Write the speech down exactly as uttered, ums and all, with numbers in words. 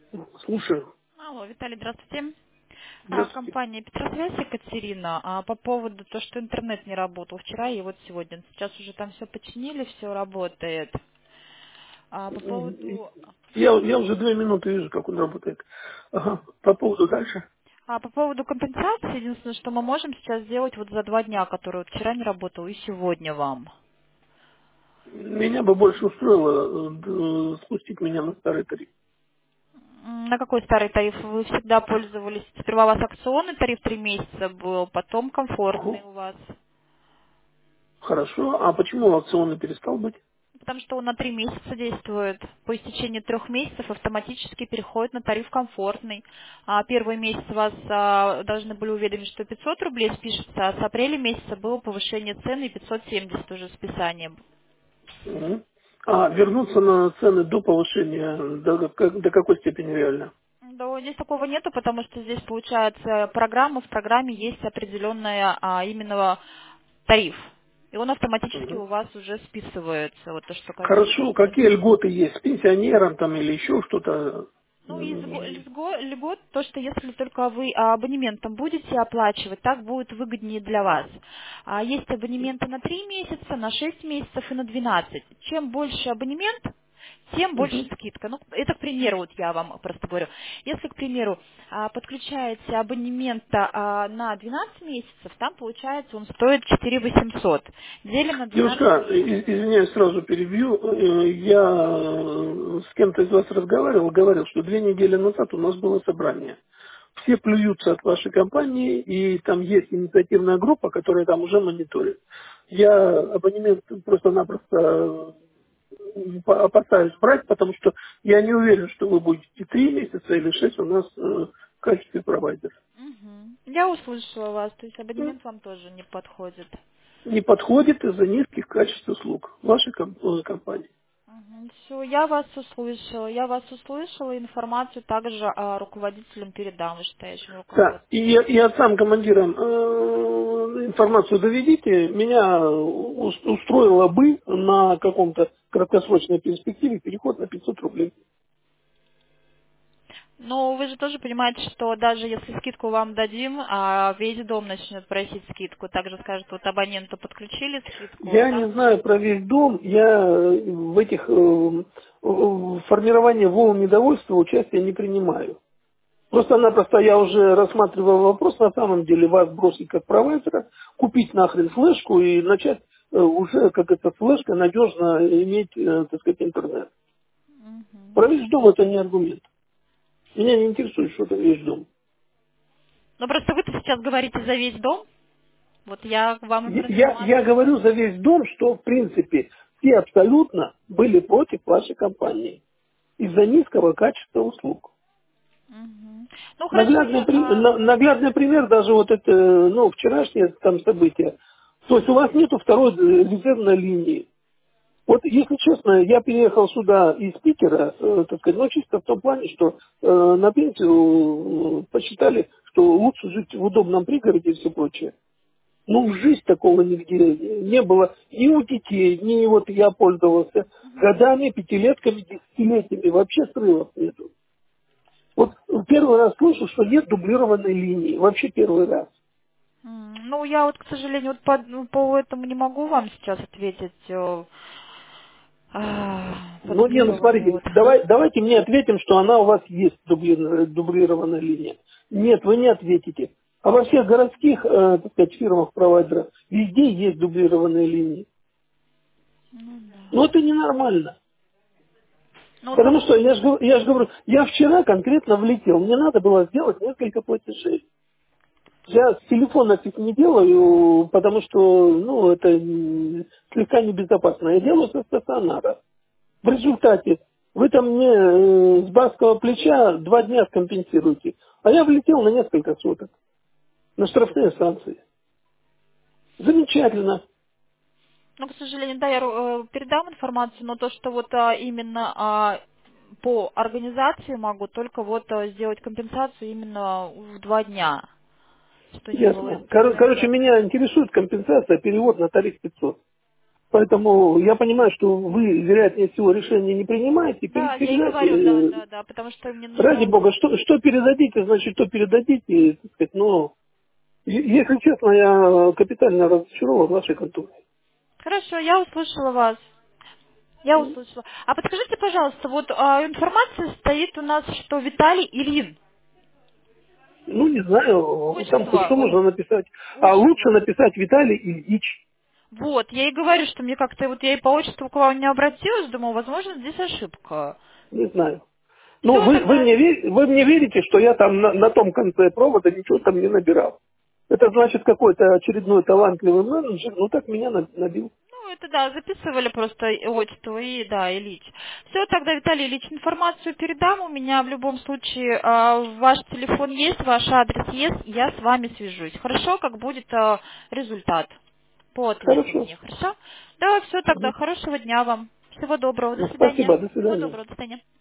Слушаю. Алло, Виталий, здравствуйте. А, Здравствуйте. компания Петросвязь, Екатерина, а, по поводу того, что интернет не работал вчера и вот сегодня. Сейчас уже там все починили, все работает. А, по поводу, Я, я уже две минуты вижу, как он работает. Ага. По поводу дальше. а, по поводу компенсации, единственное, что мы можем сейчас сделать вот за два дня, которые вот вчера не работал и сегодня вам. Меня бы больше устроило э, д- спустить меня на старый тариф. М, На какой старый тариф вы всегда пользовались? Сперва у вас акционный тариф три месяца был, потом комфортный Ага. у вас. Хорошо. А почему аукционный перестал быть? Потому что он на три месяца действует. По истечении трех месяцев автоматически переходит на тариф комфортный. А первый месяц вас а, должны были уведомить, что пятьсот рублей спишется, а с апреля месяца было повышение цены и пятьсот семьдесят уже списанием. Мгм. А вернуться на цены до повышения до, как- до какой степени реально? Да, здесь такого нету, потому что здесь получается программа, в программе есть определенная а, именно тариф. И он автоматически Мгм. у вас уже списывается, вот то, что Хорошо. касается. Какие льготы есть? С пенсионерам там или еще что-то? Ну, из го- М, льго- льгот, то, что если только вы а, абонементом будете оплачивать, так будет выгоднее для вас. А есть абонементы на три месяца, на шесть месяцев и на двенадцать. Чем больше абонемент, тем больше мгм. скидка. Ну, это, к примеру, вот я вам просто говорю. Если, к примеру, а, подключаете абонемента а, на двенадцать месяцев, там, получается, он стоит четыре тысячи восемьсот. Делим на двенадцать Девушка, и- месяцев. извиняюсь, сразу перебью. Э, Я э, с кем-то из вас разговаривал, говорил, что две недели назад у нас было собрание. Все плюются от вашей компании, и там есть инициативная группа, которая там уже мониторит. Я абонемент просто-напросто э, по- опасаюсь брать, потому что я не уверен, что вы будете три месяца или шесть у нас э, в качестве провайдера. Мгм. Я услышала вас, то есть М, абонемент вам тоже не подходит. Не подходит из-за низких качеств услуг вашей ком- э, компании. Все, я вас услышала. Я вас услышала, информацию также а, руководителям передам, вышестоящему Да, и, руководству. я- и я сам командиром э, информацию доведите, меня ус- устроило бы на каком-то краткосрочной перспективе переход на пятьсот рублей. Но вы же тоже понимаете, что даже если скидку вам дадим, а весь дом начнет просить скидку, также скажет, вот абоненту подключили скидку, Я не там знаю про весь дом, я э, в этих э, в формировании волн недовольства участия не принимаю. Просто-напросто я уже рассматривал вопрос, на самом деле вас бросить как провайдера, купить нахрен флешку и начать э, уже как эта флешка надежно иметь, э, так сказать, интернет. Мгм. Про весь дом это не аргумент. Меня не интересует, что это весь дом. Ну просто вы сейчас говорите за весь дом. Вот я вам Я, я я информацию. говорю за весь дом, что в принципе все абсолютно были против вашей компании из-за низкого качества услуг. Мгм. Ну хорошо, Наглядный, я. при- а, на- наглядный пример даже вот это, ну, вчерашнее там событие. То есть у вас нету второй э, резервной линии. Вот, если честно, я переехал сюда из Питера, э, так сказать, но чисто в том плане, что э, на пенсию э, посчитали, что лучше жить в удобном пригороде и все прочее. Ну, в жизнь такого нигде не было ни у детей, ни вот я пользовался годами, пятилетками, десятилетиями, вообще срывов нету. Вот первый раз слышу, что нет дублированной линии, вообще первый раз. м, Ну, я вот, к сожалению, вот по, ну, по этому не могу вам сейчас ответить. э, а, По Ну, не, ну дублированию смотрите, вот. давай, давайте мне ответим, что она у вас есть, дубли- дублированная линия. Нет, вы не ответите. А во всех городских, э, так сказать, фирмах, провайдерах, везде есть дублированные линии. Ну да. Но это ненормально. Ну вот Потому вам. что, я же я ж говорю, я вчера конкретно влетел, мне надо было сделать несколько платежей. Я с телефона это не делаю, потому что, ну, это м, слегка небезопасно. Я делаю со стационара. В результате вы там мне э, с барского плеча два дня скомпенсируете. А я влетел на несколько суток на штрафные санкции. Замечательно. Ну, к сожалению, да, я э, передам информацию, но то, что вот а, именно а, по организации могу только вот а, сделать компенсацию именно в два дня, что не было Ясно. Кор- Короче, интернета. меня интересует компенсация, перевод на тариф пятьсот. Поэтому я понимаю, что вы, вероятнее всего, решение не принимаете. Да, Пере- я и Передайте, говорю, да, э, да, да, потому что мне ради нужно... бога, что, что передадите, значит, то передадите. Так сказать, но, е- если честно, я капитально разочарован в вашей конторе. Хорошо, я услышала вас. Я услышала. А подскажите, пожалуйста, вот а, информация стоит у нас, что Виталий Ильин. Ну, не знаю, там хоть Отчество, что можно написать. А лучше отчество. написать Виталий Ильич. Вот, я и говорю, что мне как-то, вот я и по отчеству к вам не обратилась, думаю, возможно, здесь ошибка. Не знаю. Ну, Все, вы, вы, тогда, мне, ве- вы мне верите, что я там на, на том конце провода ничего там не набирал. Это значит какой-то очередной талантливый менеджер, ну так меня на- набил. ну, это да, записывали просто отчество и, да, Ильич. Все, тогда, Виталий Ильич, информацию передам, у меня в любом случае а, ваш телефон есть, ваш адрес есть, я с вами свяжусь. Хорошо, как будет а, результат по Хорошо. ответу мне, хорошо? Да, все, тогда, хорошего дня вам. Всего доброго, до Ну, свидания. спасибо, до Всего свидания. доброго, до свидания.